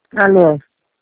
Alô?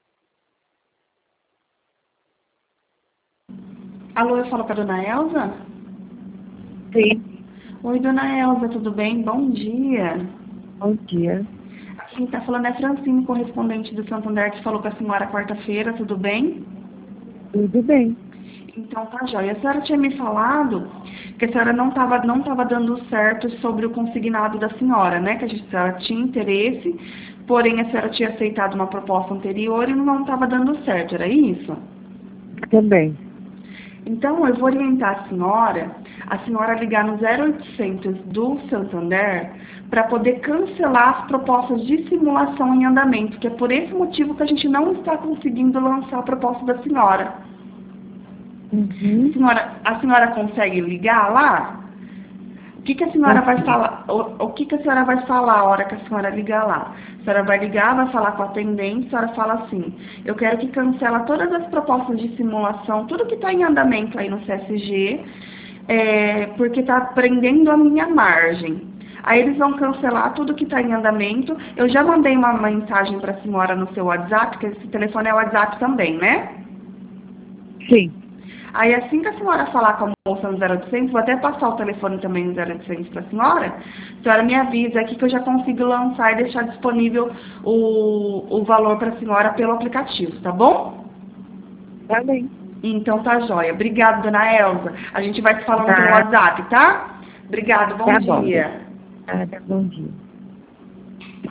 Alô, eu falo com a dona Elza? Sim. Oi, dona Elza, tudo bem? Bom dia. Bom dia. Quem está falando é Francine, correspondente do Santander, que falou com a senhora quarta-feira, tudo bem? Tudo bem. Então tá jóia. A senhora tinha me falado que a senhora não tava dando certo sobre o consignado da senhora, né? Que a senhora tinha interesse, porém a senhora tinha aceitado uma proposta anterior e não estava dando certo, era isso? Também. Então, eu vou orientar a senhora ligar no 0800 do Santander para poder cancelar as propostas de simulação em andamento, que é por esse motivo que a gente não está conseguindo lançar a proposta da senhora. Uhum. A senhora consegue ligar lá? O que a senhora vai Aqui. falar? O que a senhora vai falar a hora que a senhora ligar lá? A senhora vai ligar, vai falar com a atendente, a senhora fala assim, eu quero que cancela todas as propostas de simulação, tudo que está em andamento aí no CSG, porque está prendendo a minha margem. Aí eles vão cancelar tudo que está em andamento. Eu já mandei uma mensagem para a senhora no seu WhatsApp, que esse telefone é o WhatsApp também, né? Sim. Aí assim que a senhora falar com a moça no 0800, vou até passar o telefone também no 0800 para a senhora me avisa aqui que eu já consigo lançar e deixar disponível o valor para a senhora pelo aplicativo, tá bom? Tá bem. Então tá jóia. Obrigada, dona Elza. A gente vai se falando pelo Tá. WhatsApp, tá? Obrigado, bom Tá bom. dia. Tá, bom dia.